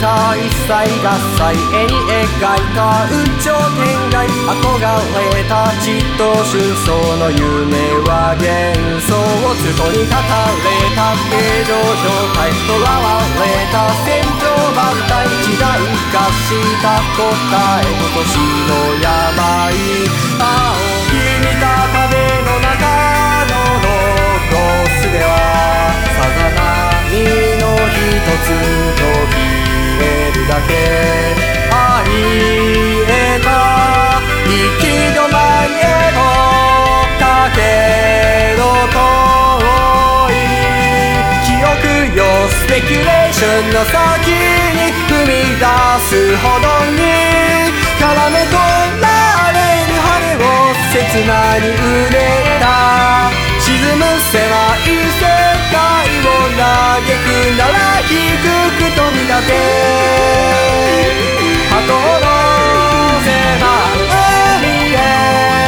た一切合切絵に描いた宇頂天外憧れた血と春草の夢は幻想を都に語れた平常状態囚われた戦場万体時代化した答え今年の病青き見た壁の中のロゴスではさざ波の一つ途切れるだけあり得た行き止まりへとだけど遠い記憶よスペキュレーションの先に踏み出すほどに絡め取られる羽を切なに憂えた沈む狭い世界を嘆くなら低く飛び立て鳩の狭海へ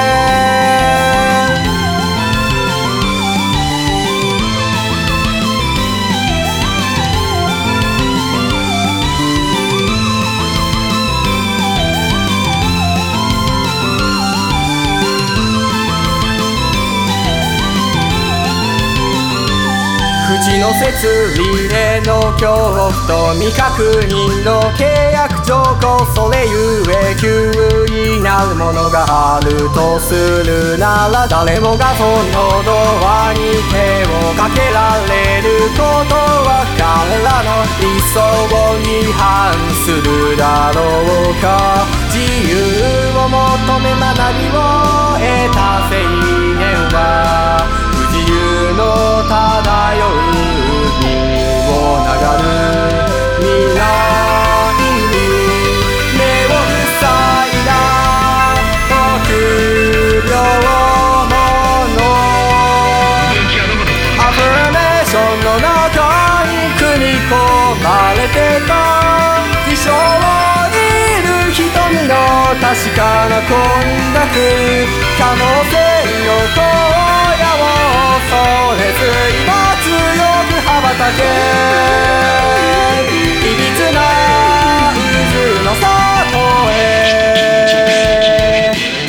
口の説リレーの恐怖と未確認の契約条項それゆえ急になるものがあるとするなら誰もがそのドアに手をかけられることは彼らの理想に反するだろうか自由を求め学びを得た青年は不自由の漂う海を流る未来に目を塞いだ臆病者アファメーションの中に組み込まれてた自称いる瞳の確かな混濁可能性の荒野を恐れず今強く羽ばたけいびつな渦の里へ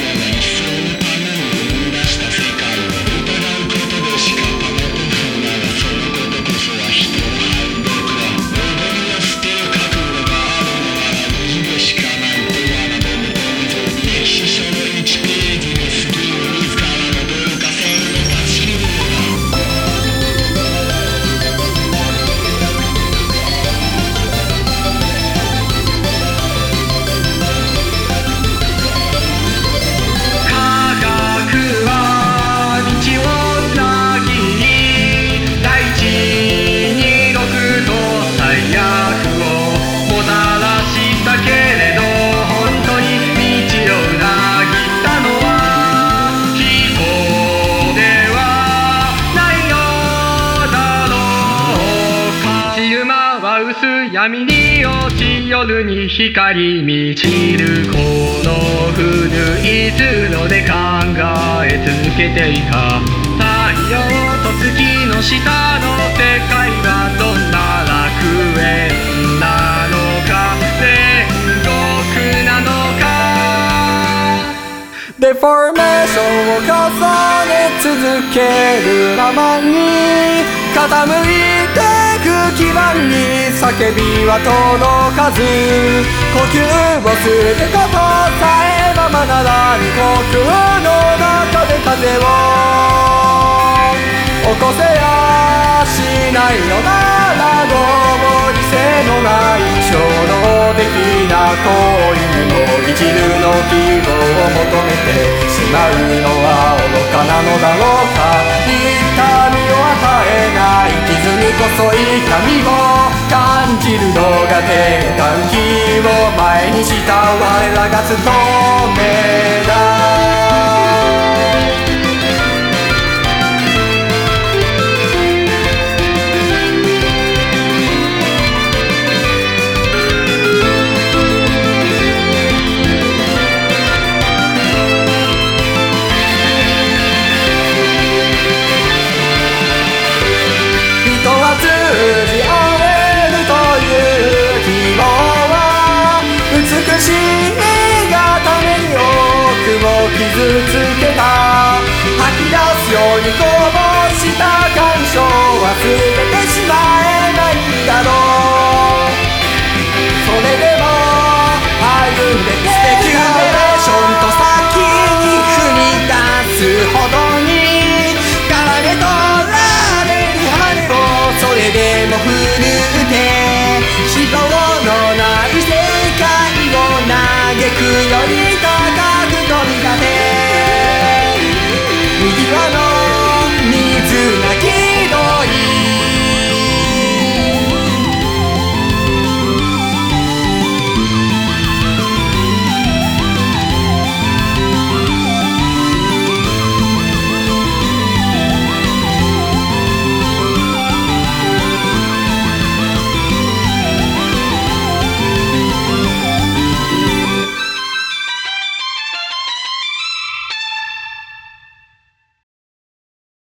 闇に落ち夜に光満ちるこの古い通路で考え続けていた太陽と月の下の世界はどんな楽園なのか天国なのかデフォルメーションを重ね続けるままに傾いてく基盤に叫びは届かず呼吸をすることさえままならぬ航空の中で風を起こせやしないのなら合理性のない衝動的な行為にも一縷の希望を求めてしまうのは愚かなのだろうか痛みを与えない傷にこそ痛みを感じるのが転換期を前にした我らが務めだ通じ合えるという傷つけた吐き出すようにこぼした感傷忘れてしまえないだろう。それでも歩んでけスペキュレーションと先に踏み出すほどにかられとられる羽をそれでも振るって希望のない世界を嘆くより